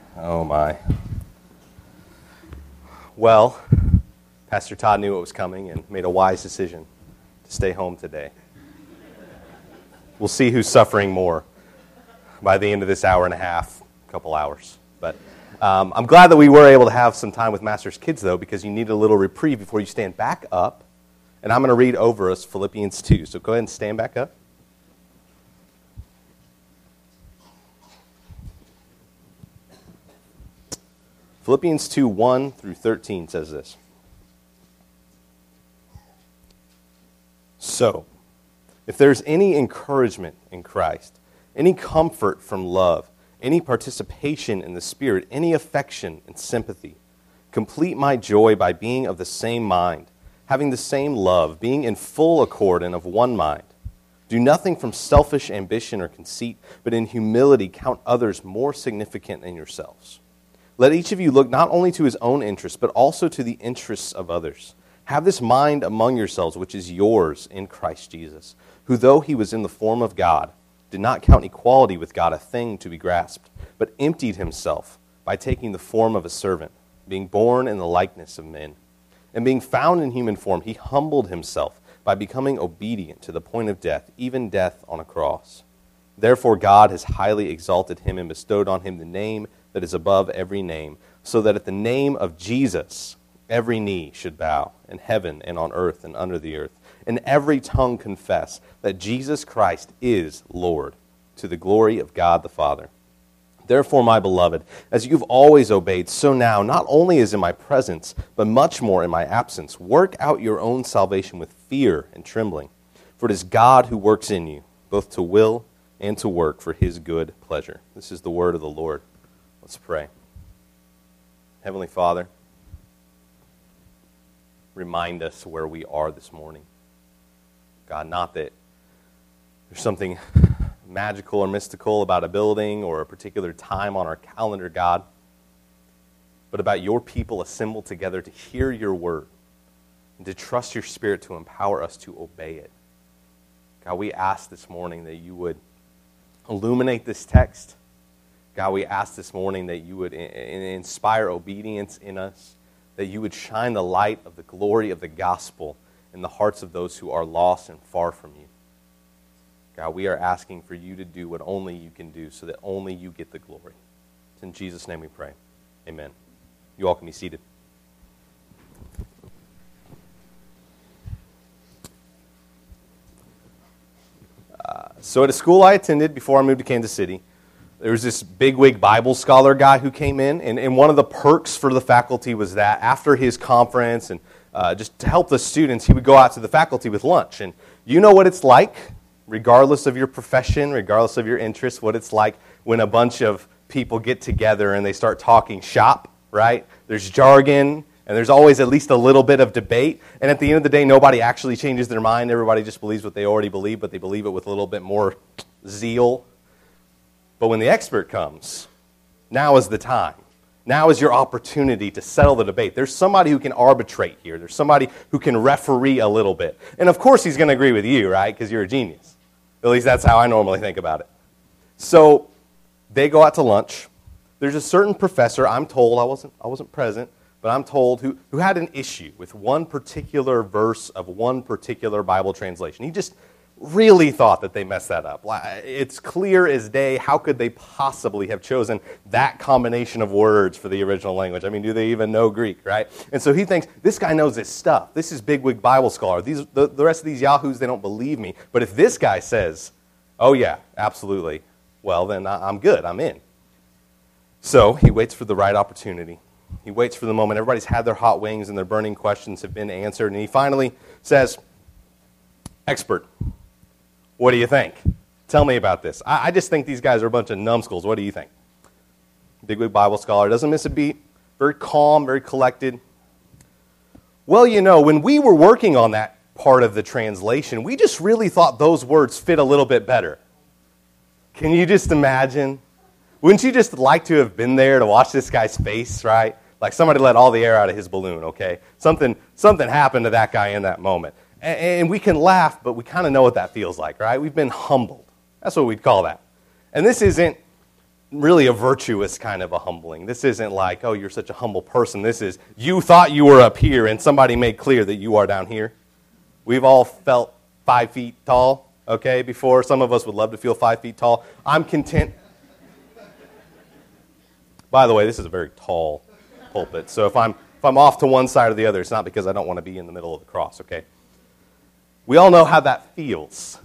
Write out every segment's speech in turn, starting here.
Oh my. Well, Pastor Todd knew it was coming and made a wise decision to stay home today. We'll see who's suffering more by the end of this hour and a half, couple hours. But I'm glad that we were able to have some time with Master's kids, though, because you need a little reprieve before you stand back up. And I'm going to read over us Philippians 2. So go ahead and stand back up. Philippians 2, 1 through 13 says this. So, if there's any encouragement in Christ, any comfort from love, any participation in the Spirit, any affection and sympathy, complete my joy by being of the same mind, having the same love, being in full accord and of one mind. Do nothing from selfish ambition or conceit, but in humility count others more significant than yourselves. Let each of you look not only to his own interests, but also to the interests of others. Have this mind among yourselves, which is yours in Christ Jesus, who though he was in the form of God, did not count equality with God a thing to be grasped, but emptied himself by taking the form of a servant, being born in the likeness of men. And being found in human form, he humbled himself by becoming obedient to the point of death, even death on a cross. Therefore God has highly exalted him and bestowed on him the name that is above every name, so that at the name of Jesus every knee should bow, in heaven and on earth and under the earth, and every tongue confess that Jesus Christ is Lord, to the glory of God the Father. Therefore, my beloved, as you've always obeyed, so now, not only as in my presence, but much more in my absence, work out your own salvation with fear and trembling. For it is God who works in you, both to will and to work for his good pleasure. This is the word of the Lord. Let's pray. Heavenly Father, remind us where we are this morning. God, not that there's something magical or mystical about a building or a particular time on our calendar, God, but about your people assembled together to hear your word and to trust your Spirit to empower us to obey it. God, we ask this morning that you would illuminate this text. God, we ask this morning that you would inspire obedience in us, that you would shine the light of the glory of the gospel in the hearts of those who are lost and far from you. God, we are asking for you to do what only you can do so that only you get the glory. It's in Jesus' name we pray. Amen. You all can be seated. So at a school I attended before I moved to Kansas City, there was this bigwig Bible scholar guy who came in, and one of the perks for the faculty was that after his conference and just to help the students, he would go out to the faculty with lunch. And you know what it's like, regardless of your profession, regardless of your interests, what it's like when a bunch of people get together and they start talking shop, right? There's jargon, and there's always at least a little bit of debate. And at the end of the day, nobody actually changes their mind. Everybody just believes what they already believe, but they believe it with a little bit more zeal. But when the expert comes, now is the time. Now is your opportunity to settle the debate. There's somebody who can arbitrate here. There's somebody who can referee a little bit. And of course he's going to agree with you, right? Because you're a genius. At least that's how I normally think about it. So they go out to lunch. There's a certain professor, I'm told, I wasn't present, but I'm told, who had an issue with one particular verse of one particular Bible translation. He just really thought that they messed that up. It's clear as day, how could they possibly have chosen that combination of words for the original language? I mean, do they even know Greek, right? And so he thinks, this guy knows his stuff. This is bigwig Bible scholar. The rest of these yahoos, they don't believe me. But if this guy says, oh yeah, absolutely, well then I'm good, I'm in. So he waits for the right opportunity. He waits for the moment. Everybody's had their hot wings and their burning questions have been answered. And he finally says, expert, what do you think? Tell me about this. I just think these guys are a bunch of numbskulls. What do you think? Bigwig Bible scholar, doesn't miss a beat. Very calm, very collected. Well, you know, when we were working on that part of the translation, we just really thought those words fit a little bit better. Can you just imagine? Wouldn't you just like to have been there to watch this guy's face, right? Like somebody let all the air out of his balloon, okay? Something happened to that guy in that moment. And we can laugh, but we kind of know what that feels like, right? We've been humbled. That's what we'd call that. And this isn't really a virtuous kind of a humbling. This isn't like, oh, you're such a humble person. This is, you thought you were up here and somebody made clear that you are down here. We've all felt 5 feet tall, okay, before. Some of us would love to feel 5 feet tall. I'm content. By the way, this is a very tall pulpit, so if I'm off to one side or the other, it's not because I don't want to be in the middle of the cross, okay? We all know how that feels.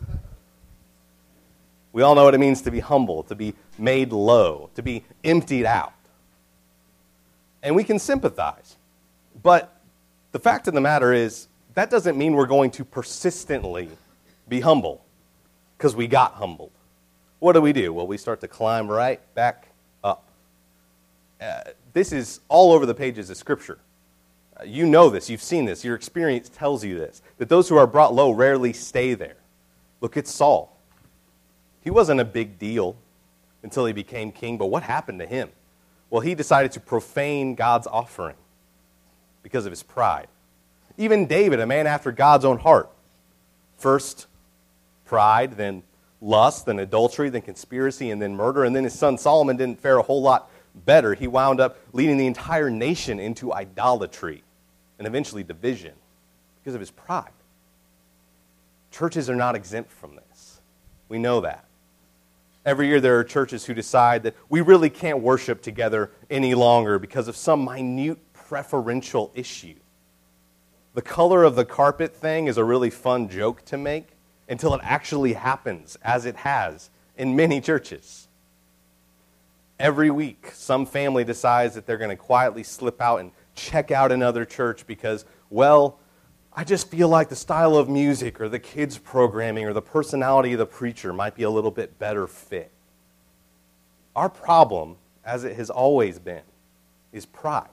We all know what it means to be humble, to be made low, to be emptied out. And we can sympathize. But the fact of the matter is, that doesn't mean we're going to persistently be humble because we got humbled. What do? Well, we start to climb right back up. This is all over the pages of Scripture. You know this. You've seen this. Your experience tells you this, that those who are brought low rarely stay there. Look at Saul. He wasn't a big deal until he became king, but what happened to him? Well, he decided to profane God's offering because of his pride. Even David, a man after God's own heart, first pride, then lust, then adultery, then conspiracy, and then murder, and then his son Solomon didn't fare a whole lot better. He wound up leading the entire nation into idolatry and eventually division because of his pride. Churches are not exempt from this. We know that. Every year there are churches who decide that we really can't worship together any longer because of some minute preferential issue. The color of the carpet thing is a really fun joke to make until it actually happens, as it has in many churches. Every week, some family decides that they're going to quietly slip out and check out another church because, well, I just feel like the style of music or the kids' programming or the personality of the preacher might be a little bit better fit. Our problem, as it has always been, is pride.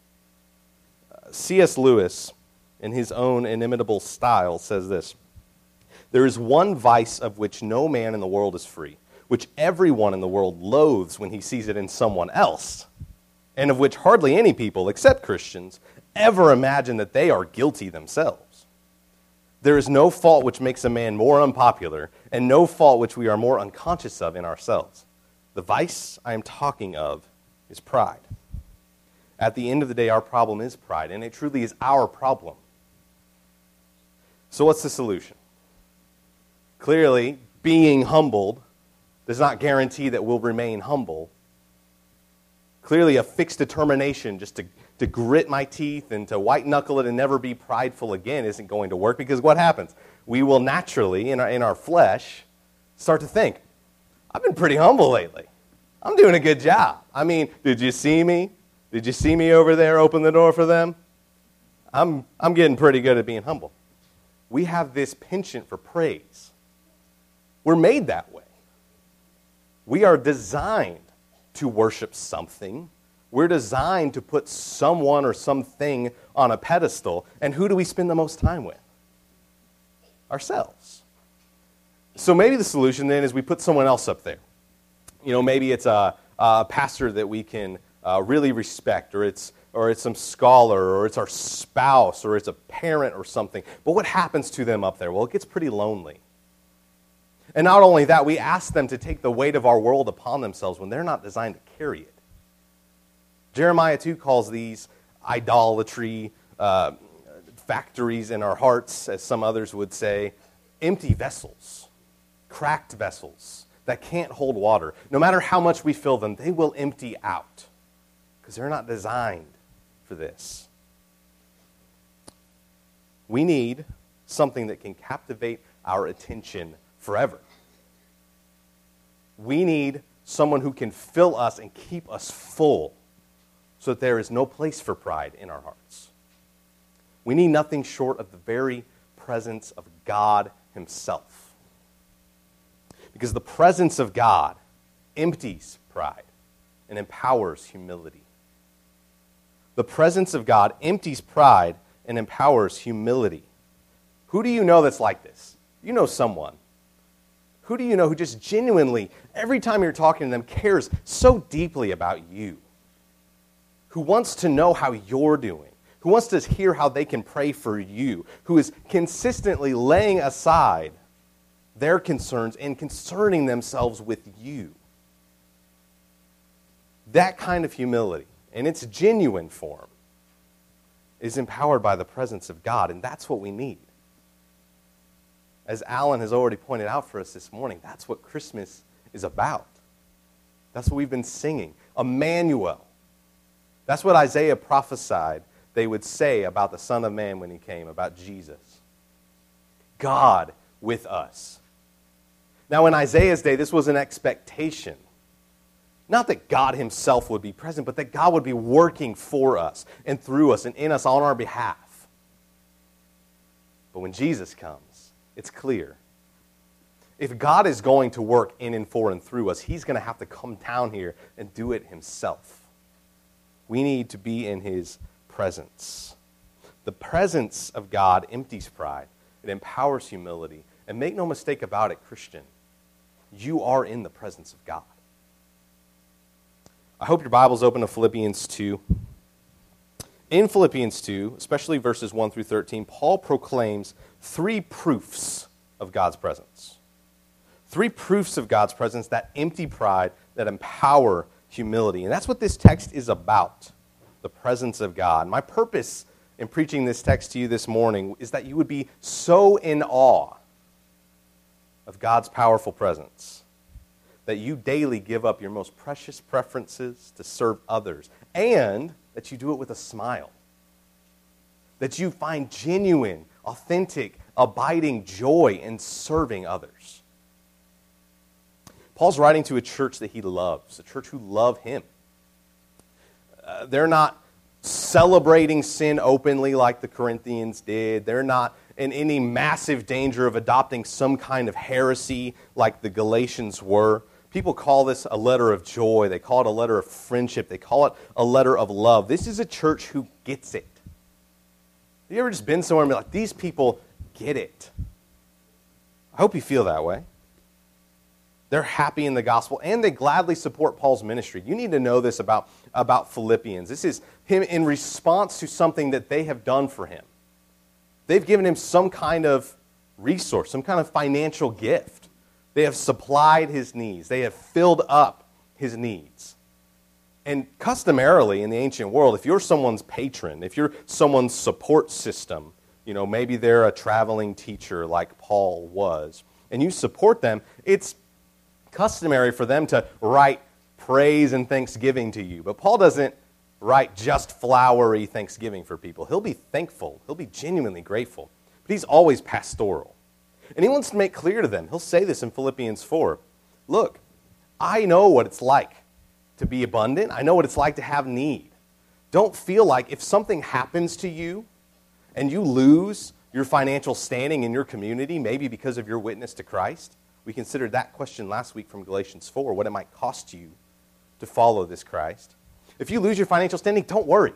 C.S. Lewis, in his own inimitable style, says this: "There is one vice of which no man in the world is free, which everyone in the world loathes when he sees it in someone else, and of which hardly any people, except Christians, ever imagine that they are guilty themselves. There is no fault which makes a man more unpopular, and no fault which we are more unconscious of in ourselves. The vice I am talking of is pride." At the end of the day, our problem is pride, and it truly is our problem. So what's the solution? Clearly, being humbled does not guarantee that we'll remain humble. Clearly, a fixed determination just to grit my teeth and to white-knuckle it and never be prideful again isn't going to work, because what happens? We will naturally, in our flesh, start to think, I've been pretty humble lately. I'm doing a good job. I mean, did you see me? Did you see me over there open the door for them? I'm getting pretty good at being humble. We have this penchant for praise. We're made that way. We are designed to worship something. We're designed to put someone or something on a pedestal. And who do we spend the most time with? Ourselves. So maybe the solution then is we put someone else up there. You know, maybe it's a pastor that we can really respect, or it's some scholar, or it's our spouse, or it's a parent or something. But what happens to them up there? Well, it gets pretty lonely. And not only that, we ask them to take the weight of our world upon themselves when they're not designed to carry it. Jeremiah 2 calls these idolatry factories in our hearts, as some others would say, empty vessels, cracked vessels that can't hold water. No matter how much we fill them, they will empty out because they're not designed for this. We need something that can captivate our attention forever. We need someone who can fill us and keep us full so that there is no place for pride in our hearts. We need nothing short of the very presence of God Himself. Because the presence of God empties pride and empowers humility. The presence of God empties pride and empowers humility. Who do you know that's like this? You know someone. Who do you know who just genuinely, every time you're talking to them, cares so deeply about you? Who wants to know how you're doing? Who wants to hear how they can pray for you? Who is consistently laying aside their concerns and concerning themselves with you? That kind of humility, in its genuine form, is empowered by the presence of God, and that's what we need. As Alan has already pointed out for us this morning, that's what Christmas is about. That's what we've been singing. Emmanuel. That's what Isaiah prophesied they would say about the Son of Man when he came, about Jesus. God with us. Now, in Isaiah's day, this was an expectation. Not that God himself would be present, but that God would be working for us and through us and in us on our behalf. But when Jesus comes, it's clear. If God is going to work in and for and through us, he's going to have to come down here and do it himself. We need to be in his presence. The presence of God empties pride. It empowers humility. And make no mistake about it, Christian, you are in the presence of God. I hope your Bible's open to Philippians 2. In Philippians 2, especially verses 1 through 13, Paul proclaims 3 proofs of God's presence. 3 proofs of God's presence that empty pride, that empower humility. And that's what this text is about, the presence of God. My purpose in preaching this text to you this morning is that you would be so in awe of God's powerful presence that you daily give up your most precious preferences to serve others, and that you do it with a smile. That you find genuine, authentic, abiding joy in serving others. Paul's writing to a church that he loves, a church who love him. They're not celebrating sin openly like the Corinthians did. They're not in any massive danger of adopting some kind of heresy like the Galatians were. People call this a letter of joy. They call it a letter of friendship. They call it a letter of love. This is a church who gets it. Have you ever just been somewhere and be like, these people get it? I hope you feel that way. They're happy in the gospel, and they gladly support Paul's ministry. You need to know this about Philippians. This is him in response to something that they have done for him. They've given him some kind of resource, some kind of financial gift. They have supplied his needs. They have filled up his needs. And customarily in the ancient world, if you're someone's patron, if you're someone's support system, maybe they're a traveling teacher like Paul was, and you support them, it's customary for them to write praise and thanksgiving to you. But Paul doesn't write just flowery thanksgiving for people. He'll be thankful. He'll be genuinely grateful. But he's always pastoral. And he wants to make clear to them, he'll say this in Philippians 4, look, I know what it's like to be abundant. I know what it's like to have need. Don't feel like if something happens to you and you lose your financial standing in your community, maybe because of your witness to Christ. We considered that question last week from Galatians 4, what it might cost you to follow this Christ. If you lose your financial standing, don't worry.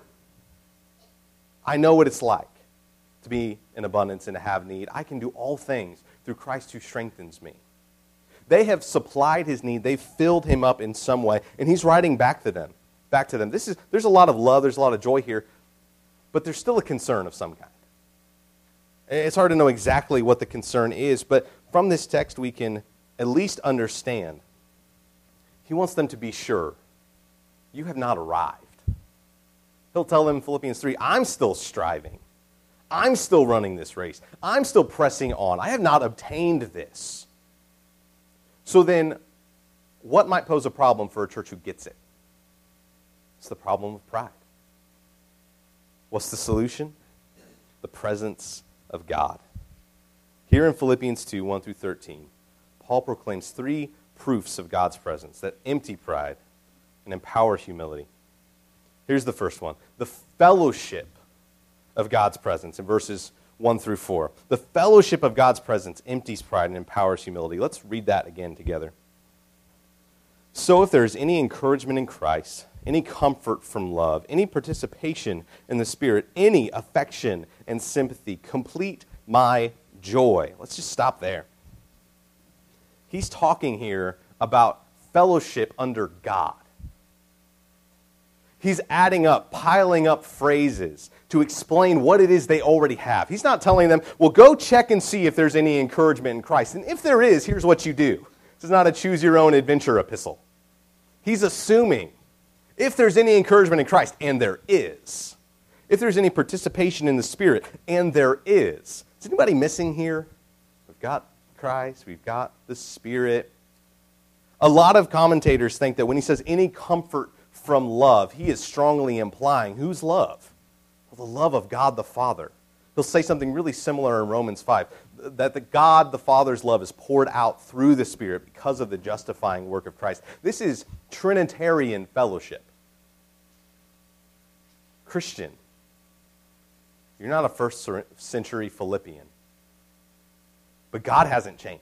I know what it's like to be in abundance and to have need. I can do all things through Christ who strengthens me. They have supplied his need. They've filled him up in some way, and he's writing back to them. There's a lot of love, there's a lot of joy here, but there's still a concern of some kind. It's hard to know exactly what the concern is, but from this text we can at least understand. He wants them to be sure you have not arrived. He'll tell them in Philippians 3, I'm still striving. I'm still running this race. I'm still pressing on. I have not obtained this. So then, what might pose a problem for a church who gets it? It's the problem of pride. What's the solution? The presence of God. Here in Philippians 2, 1 through 13, Paul proclaims 3 proofs of God's presence that empty pride and empower humility. Here's the first one. The fellowship of God's presence in verses 1 through 4. The fellowship of God's presence empties pride and empowers humility. Let's read that again together. So if there is any encouragement in Christ, any comfort from love, any participation in the Spirit, any affection and sympathy, complete my joy. Let's just stop there. He's talking here about fellowship under God. He's adding up, piling up phrases to explain what it is they already have. He's not telling them, well, go check and see if there's any encouragement in Christ. And if there is, here's what you do. This is not a choose-your-own-adventure epistle. He's assuming If there's any encouragement in Christ, and there is. If there's any participation in the Spirit, and there is. Is anybody missing here? We've got Christ, we've got the Spirit. A lot of commentators think that when he says any comfort from love, he is strongly implying whose love? Well, the love of God the Father. He'll say something really similar in Romans 5, that the God the Father's love is poured out through the Spirit because of the justifying work of Christ. This is Trinitarian fellowship. Christian, you're not a first century Philippian, but God hasn't changed.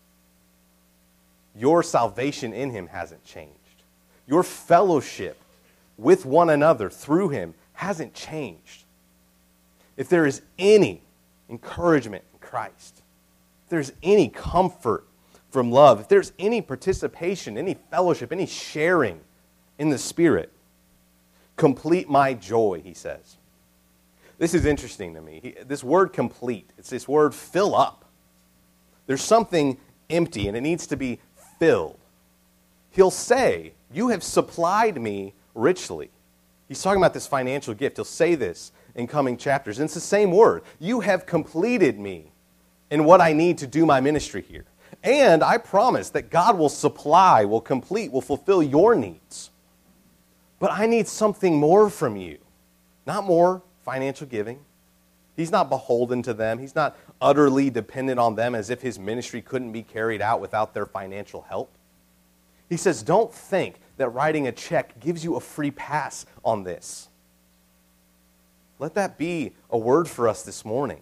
Your salvation in him hasn't changed. Your fellowship with one another through him hasn't changed. If there is any encouragement in Christ, if there's any comfort from love, if there's any participation, any fellowship, any sharing in the Spirit, complete my joy, he says. This is interesting to me. This word complete, it's this word fill up. There's something empty and it needs to be filled. He'll say, you have supplied me richly. He's talking about this financial gift. He'll say this in coming chapters. And it's the same word. You have completed me in what I need to do my ministry here. And I promise that God will supply, will complete, will fulfill your needs. But I need something more from you. Not more financial giving. He's not beholden to them. He's not utterly dependent on them as if his ministry couldn't be carried out without their financial help. He says, don't think that writing a check gives you a free pass on this. Let that be a word for us this morning.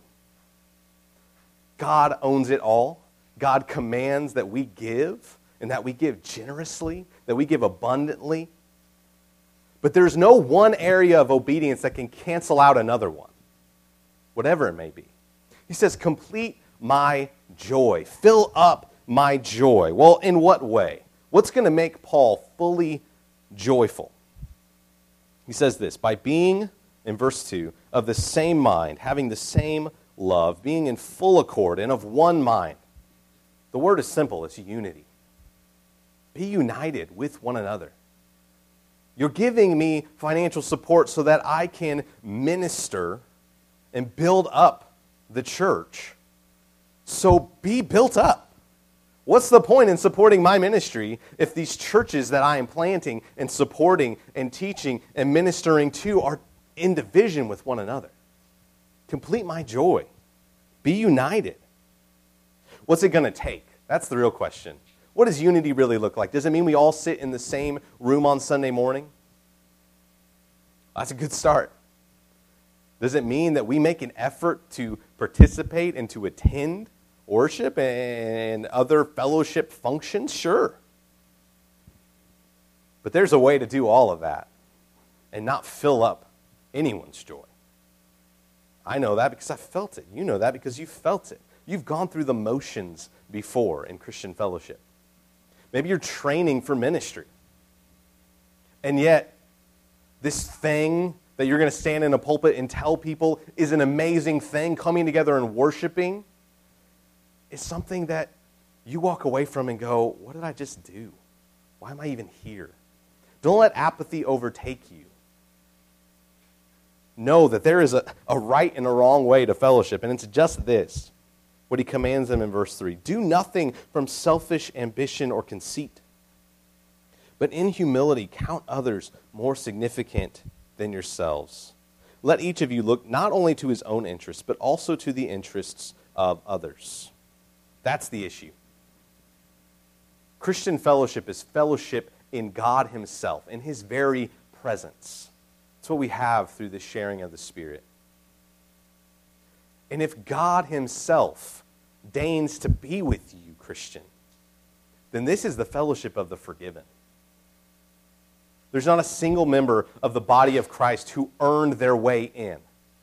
God owns it all. God commands that we give, and that we give generously, that we give abundantly. But there's no one area of obedience that can cancel out another one, whatever it may be. He says, complete my joy. Fill up my joy. Well, in what way? What's going to make Paul fully joyful? He says this, by being, in verse 2, of the same mind, having the same love, being in full accord and of one mind. The word is simple, it's unity. Be united with one another. You're giving me financial support so that I can minister and build up the church. So be built up. What's the point in supporting my ministry if these churches that I am planting and supporting and teaching and ministering to are in division with one another? Complete my joy. Be united. What's it going to take? That's the real question. What does unity really look like? Does it mean we all sit in the same room on Sunday morning? That's a good start. Does it mean that we make an effort to participate and to attend worship and other fellowship functions? Sure. But there's a way to do all of that and not fill up anyone's joy. I know that because I felt it. You know that because you felt it. You've gone through the motions before in Christian fellowship. Maybe you're training for ministry. And yet, this thing that you're going to stand in a pulpit and tell people is an amazing thing, coming together and worshiping, is something that you walk away from and go, what did I just do? Why am I even here? Don't let apathy overtake you. Know that there is a right and a wrong way to fellowship, and it's just this, what he commands them in verse 3. Do nothing from selfish ambition or conceit, but in humility count others more significant than yourselves. Let each of you look not only to his own interests, but also to the interests of others. That's the issue. Christian fellowship is fellowship in God himself, in his very presence. That's what we have through the sharing of the Spirit. And if God himself deigns to be with you, Christian, then this is the fellowship of the forgiven. There's not a single member of the body of Christ who earned their way in.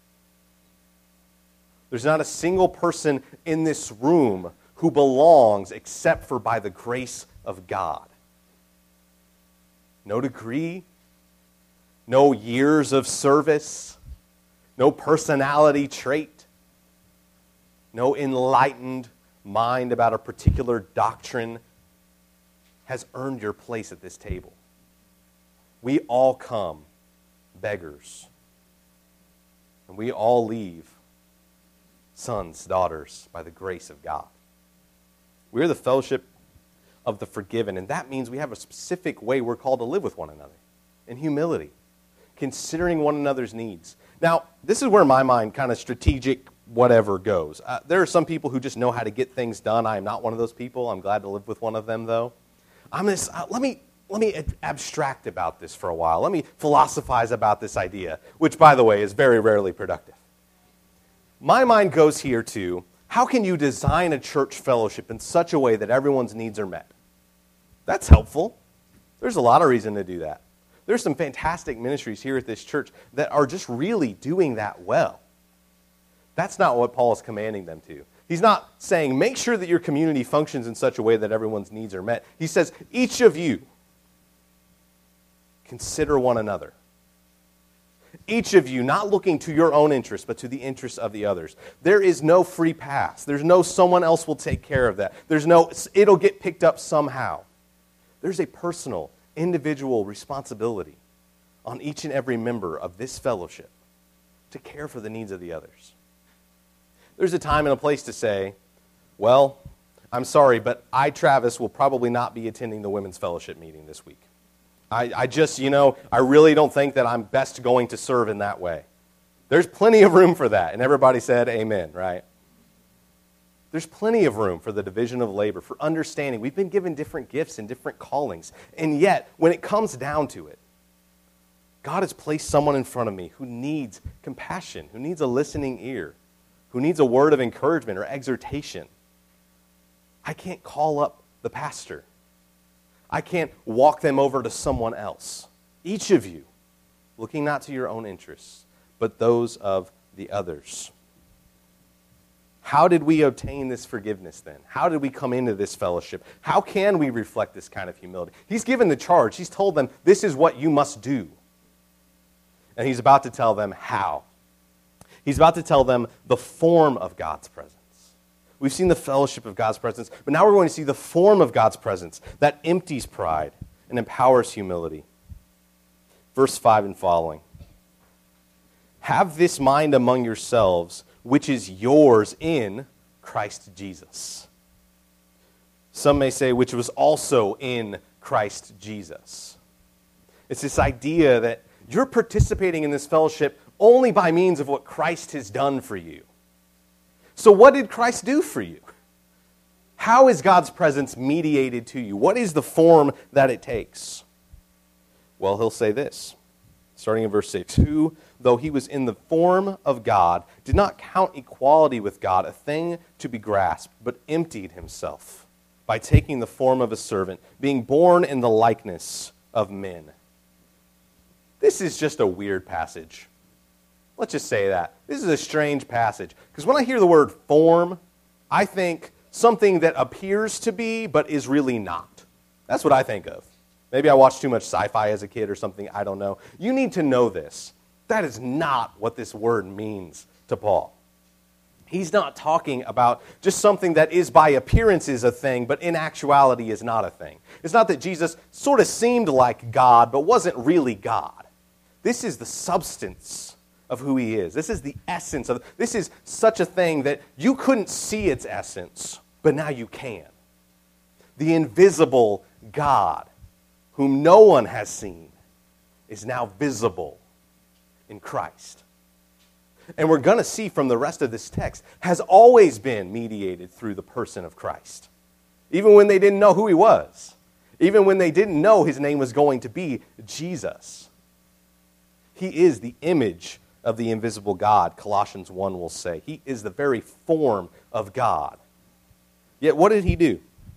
There's not a single person in this room who belongs except for by the grace of God. No degree, no years of service, no personality trait, no enlightened mind about a particular doctrine has earned your place at this table. we all come beggars. And we all leave sons, daughters, by the grace of God. We're the fellowship of the forgiven, and that means we have a specific way we're called to live with one another, in humility, considering one another's needs. Now, this is where my mind kind of strategic whatever goes. There are some people who just know how to get things done. I am not one of those people. I'm glad to live with one of them, though. Let me abstract about this for a while. Let me philosophize about this idea, which, by the way, is very rarely productive. My mind goes here to, how can you design a church fellowship in such a way that everyone's needs are met? That's helpful. There's a lot of reason to do that. There's some fantastic ministries here at this church that are just really doing that well. That's not what Paul is commanding them to. He's not saying, make sure that your community functions in such a way that everyone's needs are met. He says, each of you, consider one another. Each of you, not looking to your own interest, but to the interests of the others. There is no free pass. There's no someone else will take care of that. There's no, it'll get picked up somehow. There's a personal, individual responsibility on each and every member of this fellowship to care for the needs of the others. There's a time and a place to say, well, I'm sorry, but I, Travis, will probably not be attending the women's fellowship meeting this week. I just, I really don't think that I'm best going to serve in that way. There's plenty of room for that. And everybody said amen, right? There's plenty of room for the division of labor, for understanding. We've been given different gifts and different callings. And yet, when it comes down to it, God has placed someone in front of me who needs compassion, who needs a listening ear, who needs a word of encouragement or exhortation. I can't call up the pastor. I can't walk them over to someone else. Each of you, looking not to your own interests, but those of the others. How did we obtain this forgiveness then? How did we come into this fellowship? How can we reflect this kind of humility? He's given the charge. He's told them, this is what you must do. And he's about to tell them how. He's about to tell them the form of God's presence. We've seen the fellowship of God's presence, but now we're going to see the form of God's presence that empties pride and empowers humility. Verse 5 and following. Have this mind among yourselves, which is yours in Christ Jesus. Some may say, which was also in Christ Jesus. It's this idea that you're participating in this fellowship only by means of what Christ has done for you. So what did Christ do for you? How is God's presence mediated to you? What is the form that it takes? Well, he'll say this, starting in verse 6. Who, though he was in the form of God, did not count equality with God a thing to be grasped, but emptied himself by taking the form of a servant, being born in the likeness of men. This is just a weird passage. Let's just say that. This is a strange passage. Because when I hear the word form, I think something that appears to be but is really not. That's what I think of. Maybe I watched too much sci-fi as a kid or something. I don't know. You need to know this. That is not what this word means to Paul. He's not talking about just something that is by appearance is a thing, but in actuality is not a thing. It's not that Jesus sort of seemed like God, but wasn't really God. This is the substance of who he is. This is the essence of, this is such a thing that you couldn't see its essence, but now you can. The invisible God, whom no one has seen, is now visible in Christ. And we're going to see from the rest of this text, has always been mediated through the person of Christ. Even when they didn't know who he was. Even when they didn't know his name was going to be Jesus. He is the image of the invisible God, Colossians 1 will say. He is the very form of God. Yet what did he do?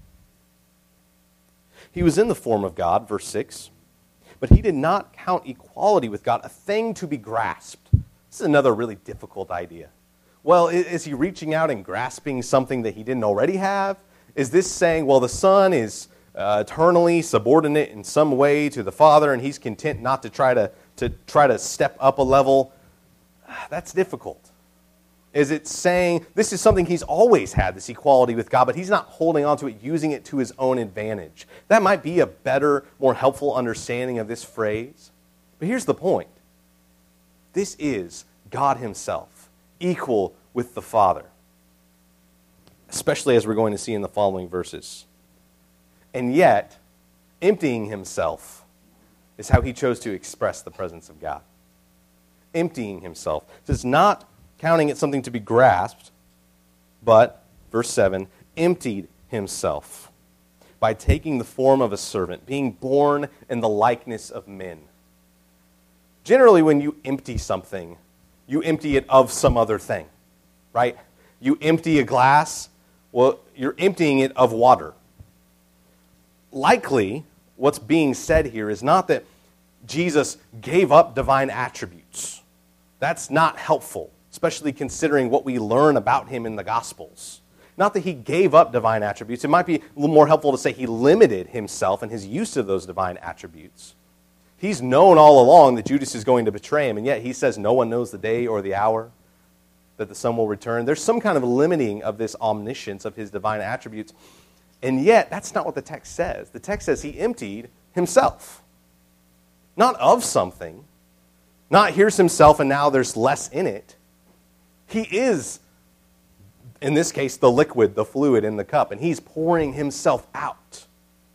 He was in the form of God, verse 6, but he did not count equality with God a thing to be grasped. This is another really difficult idea. Well, is he reaching out and grasping something that he didn't already have? Is this saying, well, the Son is eternally subordinate in some way to the Father, and he's content not to try to step up a level? That's difficult. Is it saying this is something he's always had, this equality with God, but he's not holding on to it, using it to his own advantage? That might be a better, more helpful understanding of this phrase. But here's the point. This is God himself, equal with the Father, especially as we're going to see in the following verses. And yet, emptying himself is how he chose to express the presence of God. Emptying himself. It says not counting it something to be grasped, but, verse 7, emptied himself by taking the form of a servant, being born in the likeness of men. Generally, when you empty something, you empty it of some other thing, right? You empty a glass, well, you're emptying it of water. Likely, what's being said here is not that Jesus gave up divine attributes. That's not helpful, especially considering what we learn about him in the Gospels. Not that he gave up divine attributes. It might be a little more helpful to say he limited himself and his use of those divine attributes. He's known all along that Judas is going to betray him, and yet he says no one knows the day or the hour that the Son will return. There's some kind of limiting of this omniscience of his divine attributes, and yet that's not what the text says. The text says he emptied himself. Not of something. Not here's himself and now there's less in it. He is, in this case, the liquid, the fluid in the cup, and he's pouring himself out.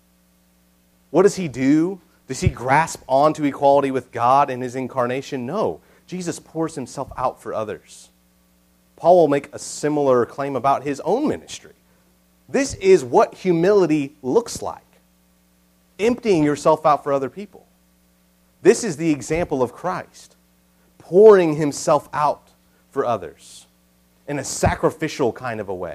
What does he do? Does he grasp onto equality with God in his incarnation? No. Jesus pours himself out for others. Paul will make a similar claim about his own ministry. This is what humility looks like. Emptying yourself out for other people. This is the example of Christ, pouring himself out for others in a sacrificial kind of a way.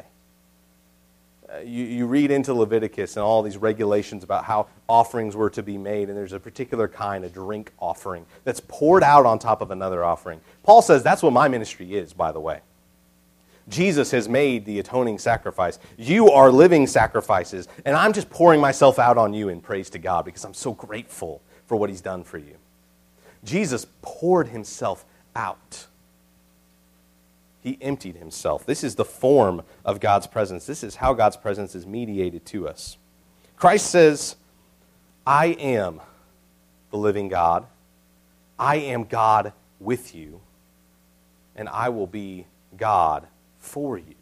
You read into Leviticus and all these regulations about how offerings were to be made, and there's a particular kind, a drink offering, that's poured out on top of another offering. Paul says that's what my ministry is, by the way. Jesus has made the atoning sacrifice. You are living sacrifices, and I'm just pouring myself out on you in praise to God because I'm so grateful for what he's done for you. Jesus poured himself out. He emptied himself. This is the form of God's presence. This is how God's presence is mediated to us. Christ says, I am the living God. I am God with you, and I will be God for you.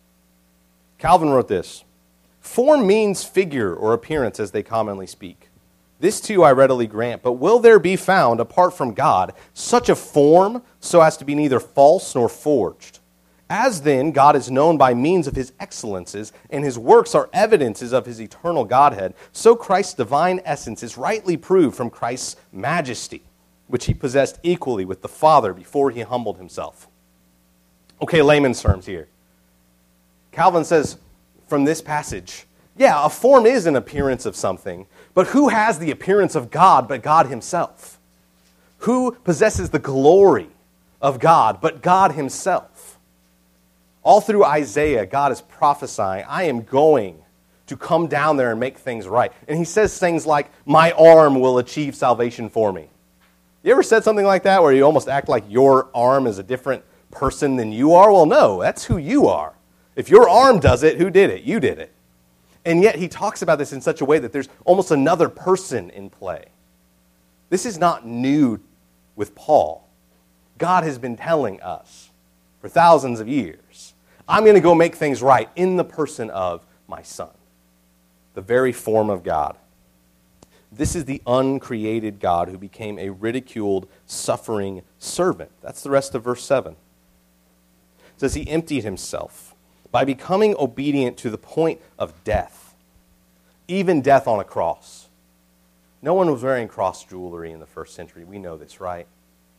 Calvin wrote this, form means figure or appearance as they commonly speak. This too I readily grant, but will there be found, apart from God, such a form so as to be neither false nor forged? As then God is known by means of his excellences, and his works are evidences of his eternal Godhead, so Christ's divine essence is rightly proved from Christ's majesty, which he possessed equally with the Father before he humbled himself. Okay, layman's terms here. Calvin says from this passage, yeah, a form is an appearance of something, but who has the appearance of God but God himself? Who possesses the glory of God but God himself? All through Isaiah, God is prophesying, I am going to come down there and make things right. And he says things like, my arm will achieve salvation for me. You ever said something like that where you almost act like your arm is a different person than you are? Well, no, that's who you are. If your arm does it, who did it? You did it. And yet he talks about this in such a way that there's almost another person in play. This is not new with Paul. God has been telling us for thousands of years, I'm going to go make things right in the person of my Son, the very form of God. This is the uncreated God who became a ridiculed, suffering servant. That's the rest of verse 7. It says he emptied himself by becoming obedient to the point of death, even death on a cross. No one was wearing cross jewelry in the first century. We know this, right?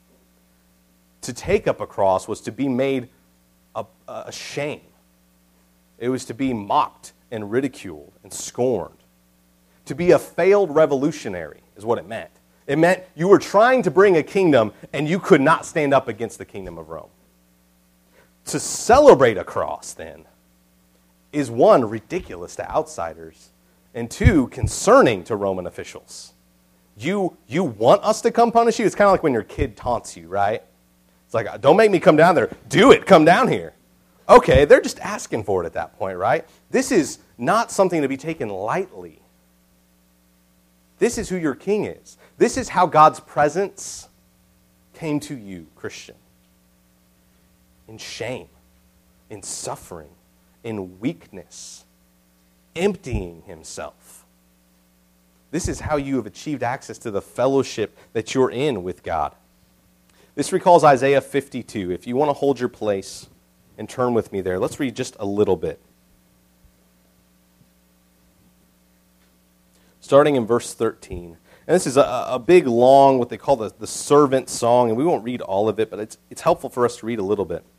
To take up a cross was to be made a shame. It was to be mocked and ridiculed and scorned. To be a failed revolutionary is what it meant. It meant you were trying to bring a kingdom and you could not stand up against the kingdom of Rome. To celebrate a cross, then, is one, ridiculous to outsiders, and two, concerning to Roman officials. You want us to come punish you? It's kind of like when your kid taunts you, right? It's like, don't make me come down there. Do it. Come down here. Okay, they're just asking for it at that point, right? This is not something to be taken lightly. This is who your king is. This is how God's presence came to you, Christian. In shame, in suffering, in weakness, emptying himself. This is how you have achieved access to the fellowship that you're in with God. This recalls Isaiah 52. If you want to hold your place and turn with me there, let's read just a little bit. Starting in verse 13. And this is a big, long, what they call the servant song, and we won't read all of it, but it's helpful for us to read a little bit.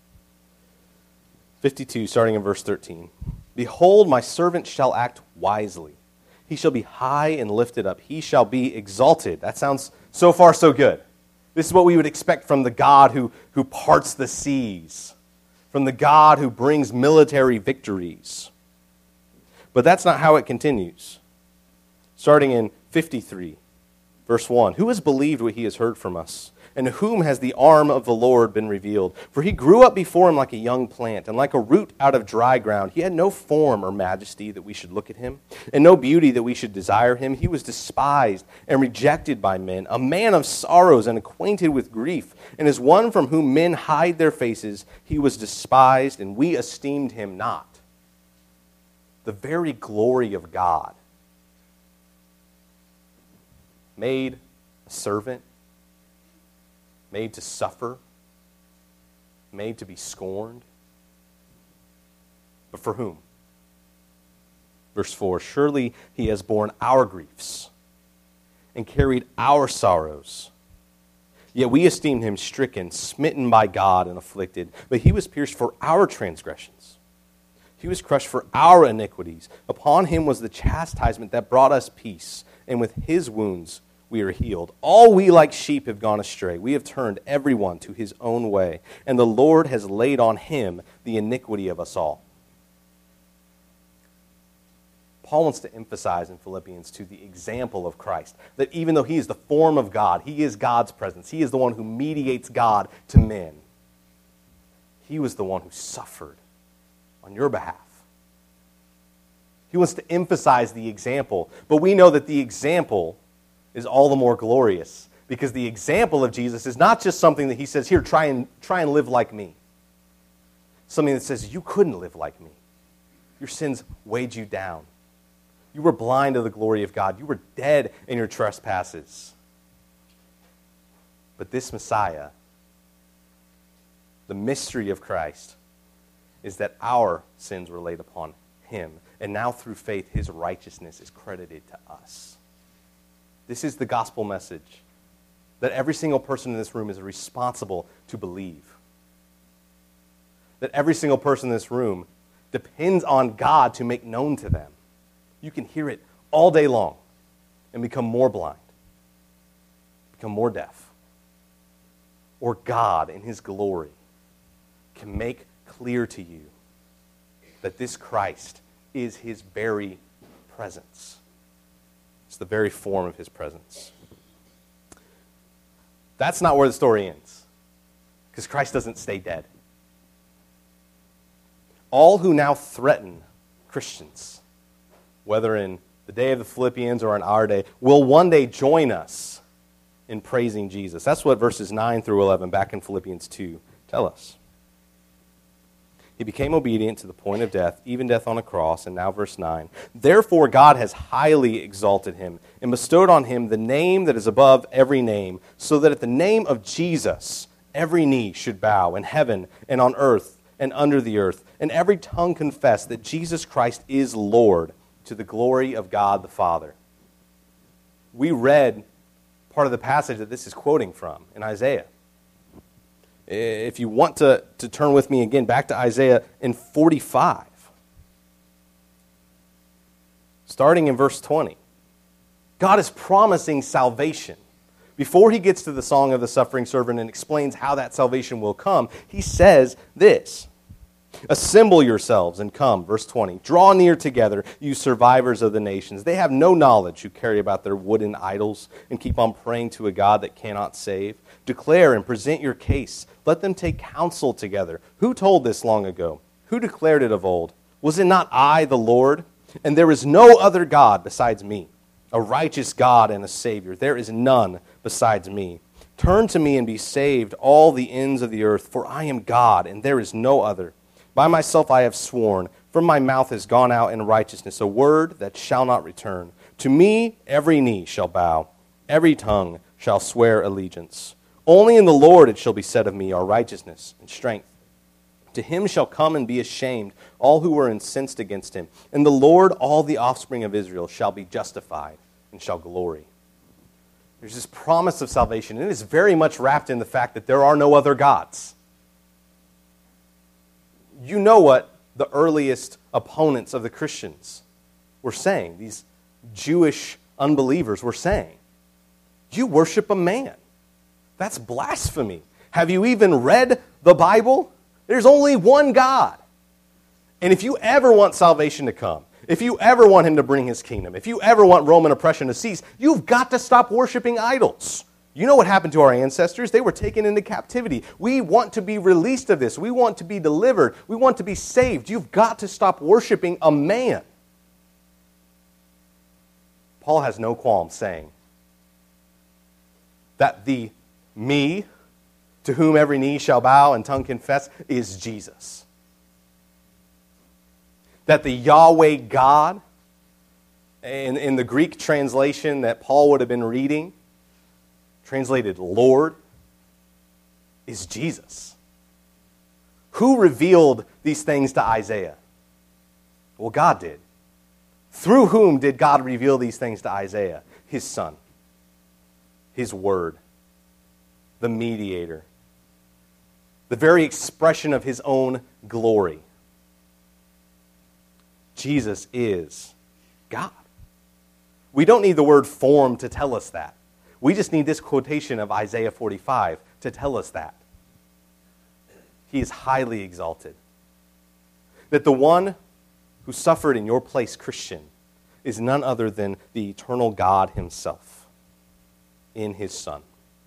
52, starting in verse 13. Behold, my servant shall act wisely. He shall be high and lifted up. He shall be exalted. That sounds so far so good. This is what we would expect from the God who parts the seas, from the God who brings military victories. But that's not how it continues. Starting in 53, verse 1. Who has believed what he has heard from us? And to whom has the arm of the Lord been revealed? For he grew up before him like a young plant, and like a root out of dry ground. He had no form or majesty that we should look at him, and no beauty that we should desire him. He was despised and rejected by men, a man of sorrows and acquainted with grief. And as one from whom men hide their faces, he was despised, and we esteemed him not. The very glory of God. Made a servant, made to suffer, made to be scorned. But for whom? Verse 4, surely he has borne our griefs and carried our sorrows. Yet we esteemed him stricken, smitten by God, and afflicted. But he was pierced for our transgressions. He was crushed for our iniquities. Upon him was the chastisement that brought us peace, and with his wounds we are healed. All we like sheep have gone astray. We have turned everyone to his own way, and the Lord has laid on him the iniquity of us all. Paul wants to emphasize in Philippians 2 the example of Christ, that even though he is the form of God, he is God's presence, he is the one who mediates God to men. He was the one who suffered on your behalf. He wants to emphasize the example, but we know that the example is all the more glorious because the example of Jesus is not just something that he says, here, try and live like me. Something that says, you couldn't live like me. Your sins weighed you down. You were blind to the glory of God. You were dead in your trespasses. But this Messiah, the mystery of Christ, is that our sins were laid upon him. And now through faith, his righteousness is credited to us. This is the gospel message that every single person in this room is responsible to believe. That every single person in this room depends on God to make known to them. You can hear it all day long and become more blind, become more deaf. Or God in his glory can make clear to you that this Christ is his very presence. It's the very form of his presence. That's not where the story ends, because Christ doesn't stay dead. All who now threaten Christians, whether in the day of the Philippians or in our day, will one day join us in praising Jesus. That's what verses 9 through 11 back in Philippians 2 tell us. He became obedient to the point of death, even death on a cross. And now verse 9. Therefore God has highly exalted him and bestowed on him the name that is above every name, so that at the name of Jesus every knee should bow in heaven and on earth and under the earth, and every tongue confess that Jesus Christ is Lord, to the glory of God the Father. We read part of the passage that this is quoting from in Isaiah. If you want to turn with me again back to Isaiah in 45, starting in verse 20. God is promising salvation. Before he gets to the song of the suffering servant and explains how that salvation will come, he says this. Assemble yourselves and come, verse 20. Draw near together, you survivors of the nations. They have no knowledge who carry about their wooden idols and keep on praying to a God that cannot save. Declare and present your case. Let them take counsel together. Who told this long ago? Who declared it of old? Was it not I, the Lord? And there is no other God besides me, a righteous God and a Savior. There is none besides me. Turn to me and be saved, all the ends of the earth, for I am God, and there is no other. By myself I have sworn, from my mouth has gone out in righteousness a word that shall not return. To me every knee shall bow, every tongue shall swear allegiance. Only in the Lord it shall be said of me are righteousness and strength. To him shall come and be ashamed all who were incensed against him. In the Lord all the offspring of Israel shall be justified and shall glory. There's this promise of salvation, and it is very much wrapped in the fact that there are no other gods. You know what the earliest opponents of the Christians were saying, these Jewish unbelievers were saying. You worship a man. That's blasphemy. Have you even read the Bible? There's only one God. And if you ever want salvation to come, if you ever want him to bring his kingdom, if you ever want Roman oppression to cease, you've got to stop worshiping idols. You know what happened to our ancestors? They were taken into captivity. We want to be released of this. We want to be delivered. We want to be saved. You've got to stop worshiping a man. Paul has no qualm saying that the me, to whom every knee shall bow and tongue confess, is Jesus. That the Yahweh God, in the Greek translation that Paul would have been reading, translated Lord, is Jesus. Who revealed these things to Isaiah? Well, God did. Through whom did God reveal these things to Isaiah? His Son. His Word. The mediator. The very expression of his own glory. Jesus is God. We don't need the word form to tell us that. We just need this quotation of Isaiah 45 to tell us that. He is highly exalted. That the one who suffered in your place, Christian, is none other than the eternal God himself in his Son.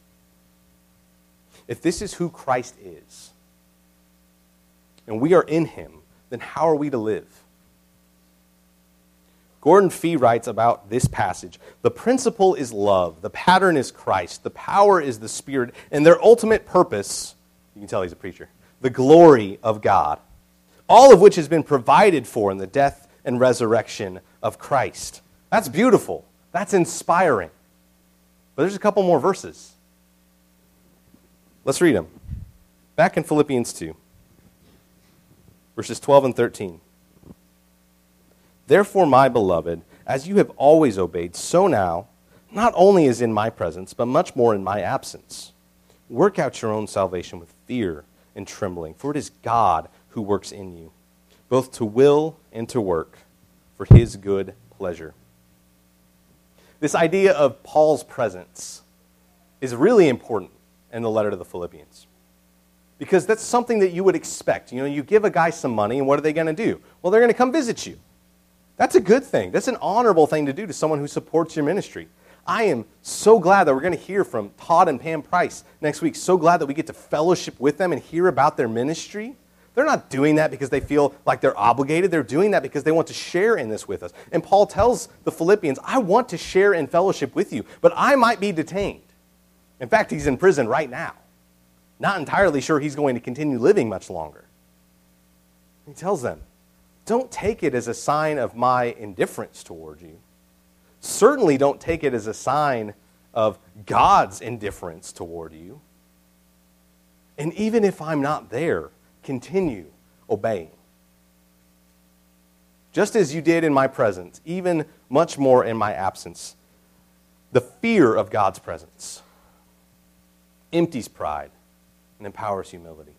If this is who Christ is, and we are in him, then how are we to live? Gordon Fee writes about this passage, the principle is love, the pattern is Christ, the power is the Spirit, and their ultimate purpose, you can tell he's a preacher, the glory of God, all of which has been provided for in the death and resurrection of Christ. That's beautiful. That's inspiring. But there's a couple more verses. Let's read them. Back in Philippians 2, verses 12 and 13. Therefore, my beloved, as you have always obeyed, so now, not only as in my presence, but much more in my absence, work out your own salvation with fear and trembling, for it is God who works in you, both to will and to work for his good pleasure. This idea of Paul's presence is really important in the letter to the Philippians. Because that's something that you would expect. You know, you give a guy some money, and what are they going to do? Well, they're going to come visit you. That's a good thing. That's an honorable thing to do to someone who supports your ministry. I am so glad that we're going to hear from Todd and Pam Price next week. So glad that we get to fellowship with them and hear about their ministry. They're not doing that because they feel like they're obligated. They're doing that because they want to share in this with us. And Paul tells the Philippians, I want to share in fellowship with you, but I might be detained. In fact, he's in prison right now. Not entirely sure he's going to continue living much longer. He tells them, don't take it as a sign of my indifference toward you. Certainly don't take it as a sign of God's indifference toward you. And even if I'm not there, continue obeying. Just as you did in my presence, even much more in my absence. The fear of God's presence empties pride and empowers humility.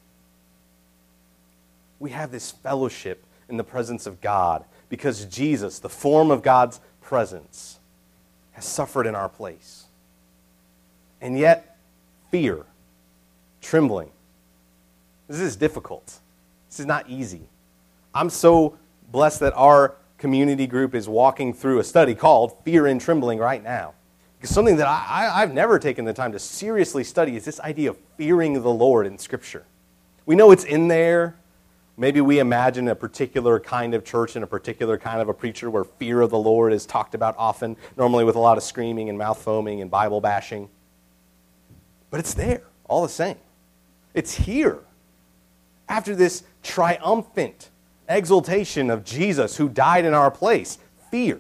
We have this fellowship in the presence of God because Jesus, the form of God's presence, has suffered in our place. And yet, fear, trembling, this is difficult. This is not easy. I'm so blessed that our community group is walking through a study called Fear and Trembling right now. Because something that I've never taken the time to seriously study is this idea of fearing the Lord in Scripture. We know it's in there. Maybe we imagine a particular kind of church and a particular kind of a preacher where fear of the Lord is talked about often, normally with a lot of screaming and mouth foaming and Bible bashing. But it's there, all the same. It's here. After this triumphant exaltation of Jesus who died in our place, fear.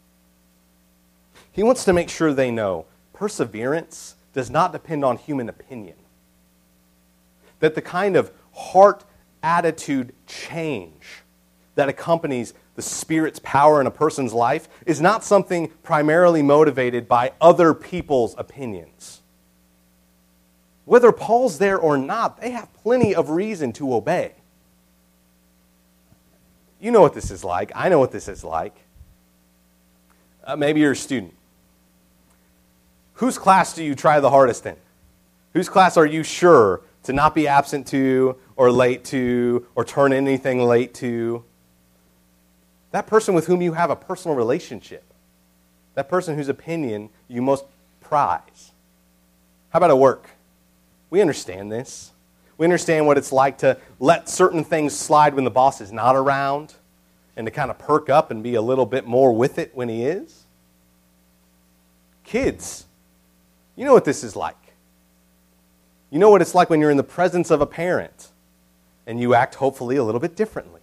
He wants to make sure they know perseverance does not depend on human opinion. That the kind of heart attitude change that accompanies the Spirit's power in a person's life is not something primarily motivated by other people's opinions. Whether Paul's there or not, they have plenty of reason to obey. You know what this is like. I know what this is like. Maybe you're a student. Whose class do you try the hardest in? Whose class are you sure to not be absent to or late to or turn anything late to? That person with whom you have a personal relationship. That person whose opinion you most prize. How about at work? We understand this. We understand what it's like to let certain things slide when the boss is not around and to kind of perk up and be a little bit more with it when he is. Kids, you know what this is like. You know what it's like when you're in the presence of a parent and you act hopefully a little bit differently.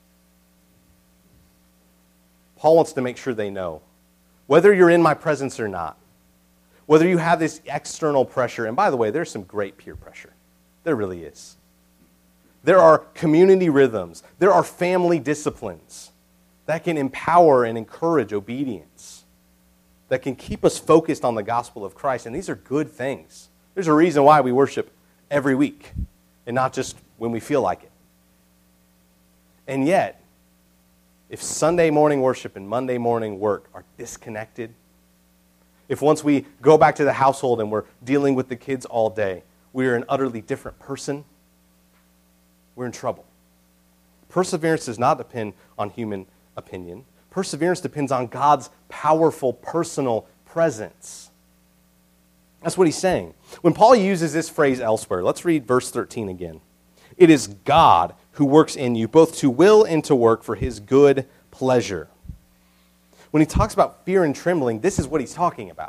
Paul wants to make sure they know, whether you're in my presence or not, whether you have this external pressure, and by the way, there's some great peer pressure. There really is. There are community rhythms. There are family disciplines that can empower and encourage obedience, that can keep us focused on the gospel of Christ, and these are good things. There's a reason why we worship every week and not just when we feel like it. And yet, if Sunday morning worship and Monday morning work are disconnected, if once we go back to the household and we're dealing with the kids all day, we are an utterly different person, we're in trouble. Perseverance does not depend on human opinion. Perseverance depends on God's powerful personal presence. That's what he's saying. When Paul uses this phrase elsewhere, let's read verse 13 again. It is God who works in you, both to will and to work for his good pleasure. When he talks about fear and trembling, this is what he's talking about.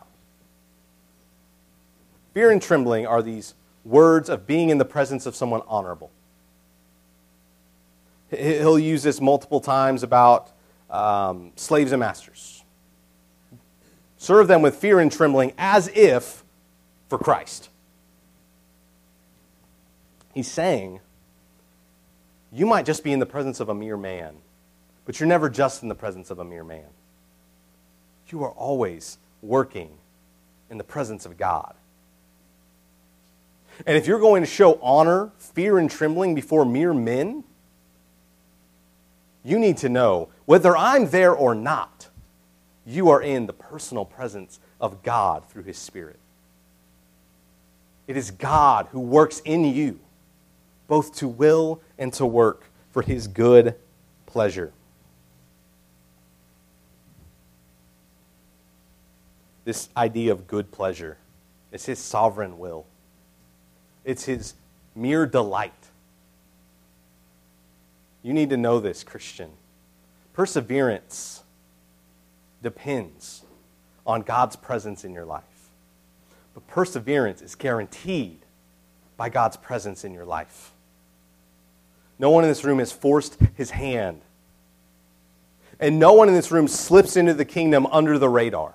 Fear and trembling are these words of being in the presence of someone honorable. He'll use this multiple times about slaves and masters. Serve them with fear and trembling as if for Christ. He's saying, you might just be in the presence of a mere man, but you're never just in the presence of a mere man. You are always working in the presence of God. And if you're going to show honor, fear, and trembling before mere men, you need to know, whether I'm there or not, you are in the personal presence of God through his Spirit. It is God who works in you, both to will and to work for his good pleasure. This idea of good pleasure is his sovereign will. It's his mere delight. You need to know this, Christian. Perseverance depends on God's presence in your life. But perseverance is guaranteed by God's presence in your life. No one in this room has forced his hand. And no one in this room slips into the kingdom under the radar.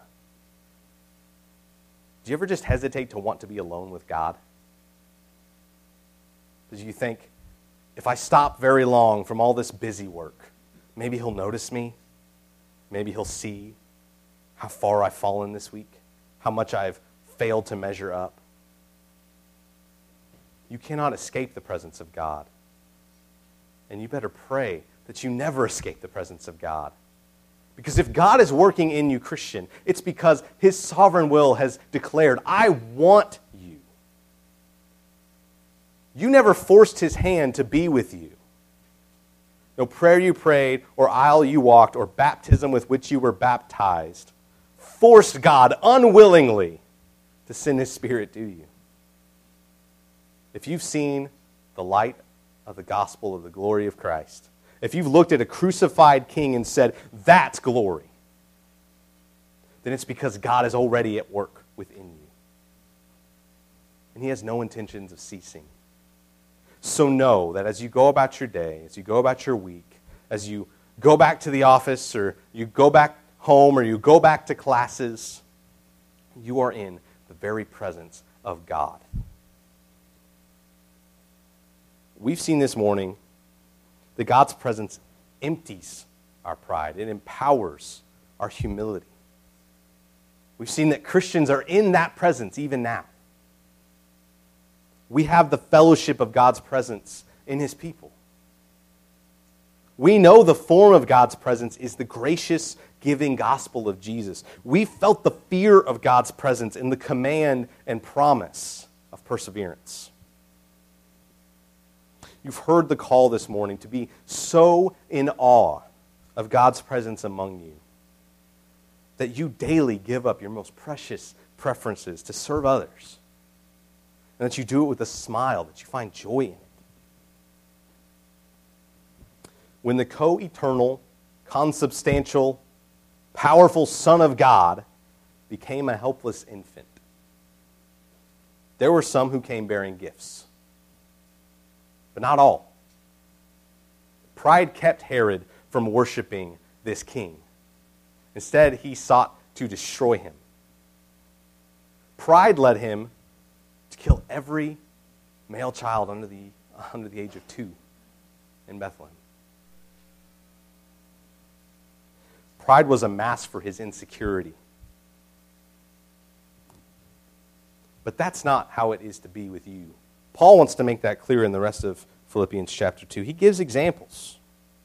Do you ever just hesitate to want to be alone with God? Did you think, if I stop very long from all this busy work, maybe he'll notice me? Maybe he'll see how far I've fallen this week? How much I've failed to measure up? You cannot escape the presence of God. And you better pray that you never escape the presence of God. Because if God is working in you, Christian, it's because his sovereign will has declared, I want you. You never forced his hand to be with you. no prayer you prayed, or aisle you walked, or baptism with which you were baptized, forced God unwillingly to send His Spirit to you. If you've seen the light of the gospel of the glory of Christ, if you've looked at a crucified King and said, that's glory, then it's because God is already at work within you. And He has no intentions of ceasing. So know that as you go about your day, as you go about your week, as you go back to the office, or you go back home, or you go back to classes, you are in the very presence of God. We've seen this morning that God's presence empties our pride. It empowers our humility. We've seen that Christians are in that presence even now. We have the fellowship of God's presence in His people. We know the form of God's presence is the gracious, giving gospel of Jesus. We felt the fear of God's presence in the command and promise of perseverance. You've heard the call this morning to be so in awe of God's presence among you that you daily give up your most precious preferences to serve others, and that you do it with a smile, that you find joy in it. When the co-eternal, consubstantial, powerful Son of God became a helpless infant, there were some who came bearing gifts, but not all. Pride kept Herod from worshiping this king. Instead, he sought to destroy him. Pride led him to kill every male child under the age of 2 in Bethlehem. Pride was a mask for his insecurity. But that's not how it is to be with you. Paul wants to make that clear in the rest of Philippians chapter 2. He gives examples.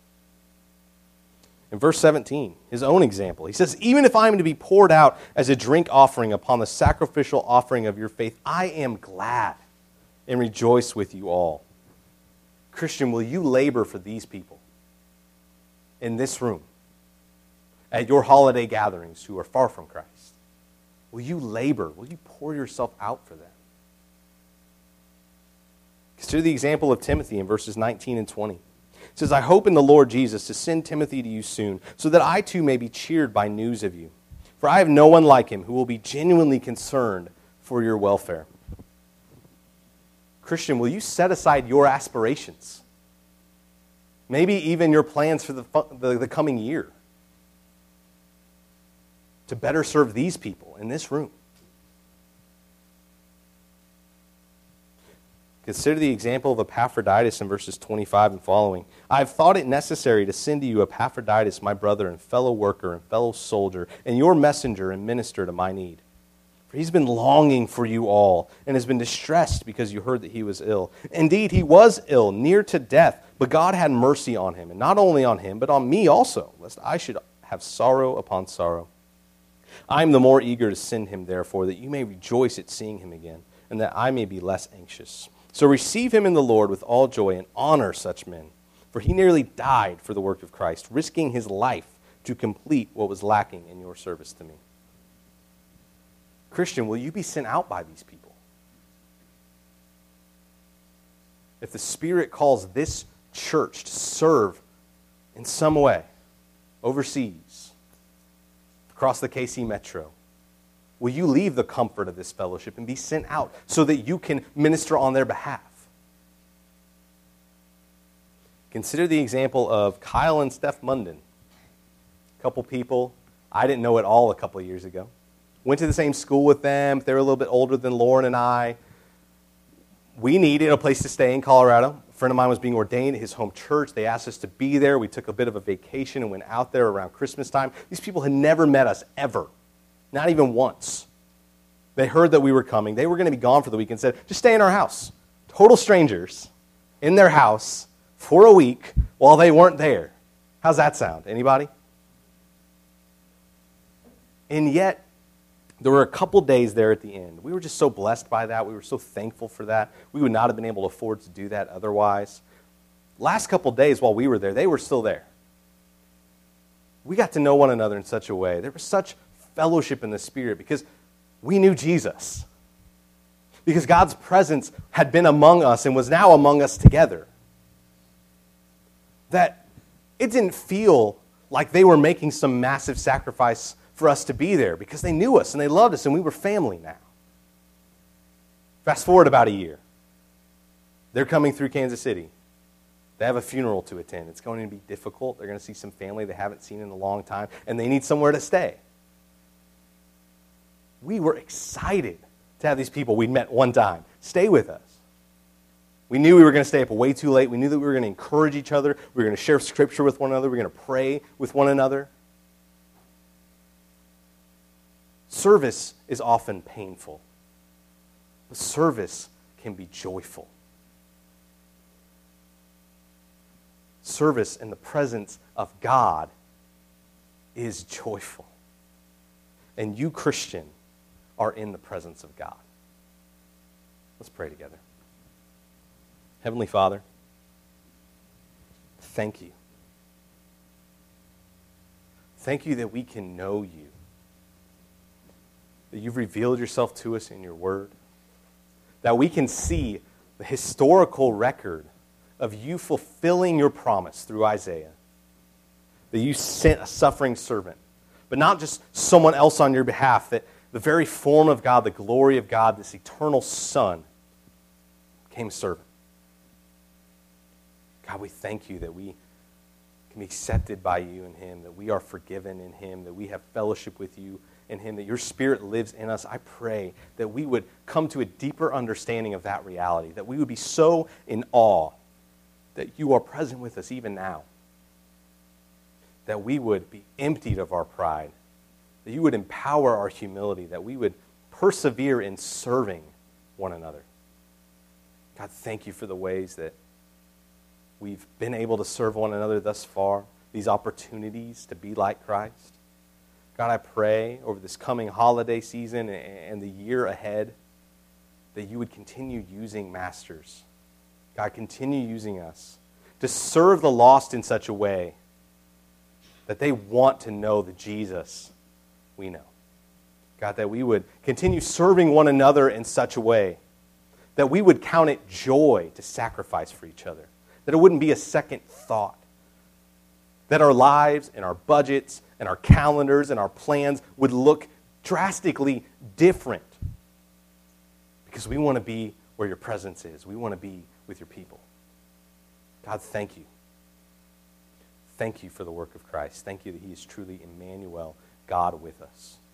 In verse 17, his own example, he says, even if I am to be poured out as a drink offering upon the sacrificial offering of your faith, I am glad and rejoice with you all. Christian, will you labor for these people in this room, at your holiday gatherings who are far from Christ? Will you labor? Will you pour yourself out for them? Consider the example of Timothy in verses 19 and 20. It says, I hope in the Lord Jesus to send Timothy to you soon, so that I too may be cheered by news of you. For I have no one like him who will be genuinely concerned for your welfare. Christian, will you set aside your aspirations? Maybe even your plans for the coming year, to better serve these people in this room. Consider the example of Epaphroditus in verses 25 and following. I have thought it necessary to send to you Epaphroditus, my brother and fellow worker and fellow soldier, and your messenger and minister to my need. For he's been longing for you all, and has been distressed because you heard that he was ill. Indeed, he was ill, near to death, but God had mercy on him, and not only on him, but on me also, lest I should have sorrow upon sorrow. I am the more eager to send him, therefore, that you may rejoice at seeing him again, and that I may be less anxious. So receive him in the Lord with all joy and honor such men. For he nearly died for the work of Christ, risking his life to complete what was lacking in your service to me. Christian, will you be sent out by these people? If the Spirit calls this church to serve in some way, overseas, across the KC Metro, will you leave the comfort of this fellowship and be sent out so that you can minister on their behalf? Consider the example of Kyle and Steph Munden. A couple people I didn't know at all a couple of years ago. Went to the same school with them. They were a little bit older than Lauren and I. We needed a place to stay in Colorado. A friend of mine was being ordained at his home church. They asked us to be there. We took a bit of a vacation and went out there around Christmas time. These people had never met us, ever. Not even once. They heard that we were coming. They were going to be gone for the week and said, just stay in our house. Total strangers in their house for a week while they weren't there. How's that sound? Anybody? And yet, there were a couple days there at the end. We were just so blessed by that. We were so thankful for that. We would not have been able to afford to do that otherwise. last couple days while we were there, they were still there. We got to know one another in such a way. There was such fellowship in the Spirit because we knew Jesus. Because God's presence had been among us and was now among us together. That it didn't feel like they were making some massive sacrifice for us to be there because they knew us and they loved us and we were family now. Fast forward about a year. They're coming through Kansas City. They have a funeral to attend. It's going to be difficult. They're going to see some family they haven't seen in a long time, and they need somewhere to stay. We were excited to have these people we'd met one time stay with us. We knew we were going to stay up way too late. We knew that we were going to encourage each other. We were going to share Scripture with one another. We were going to pray with one another. Service is often painful, but service can be joyful. Service in the presence of God is joyful. And you, Christian, are in the presence of God. Let's pray together. Heavenly Father, thank you. Thank you that we can know you, that you've revealed yourself to us in your word, that we can see the historical record of you fulfilling your promise through Isaiah, that you sent a suffering servant, but not just someone else on your behalf, that the very form of God, the glory of God, this eternal Son, became a servant. God, we thank you that we can be accepted by you in him, that we are forgiven in him, that we have fellowship with you in him, that your Spirit lives in us. I pray that we would come to a deeper understanding of that reality, that we would be so in awe that you are present with us even now, that we would be emptied of our pride, that you would empower our humility, that we would persevere in serving one another. God, thank you for the ways that we've been able to serve one another thus far, these opportunities to be like Christ. God, I pray over this coming holiday season and the year ahead that you would continue using Masters. God, continue using us to serve the lost in such a way that they want to know the Jesus we know. God, that we would continue serving one another in such a way that we would count it joy to sacrifice for each other, that it wouldn't be a second thought, that our lives and our budgets and our calendars and our plans would look drastically different because we want to be where your presence is. We want to be with your people. God, thank you. Thank you for the work of Christ. Thank you that he is truly Emmanuel, God with us.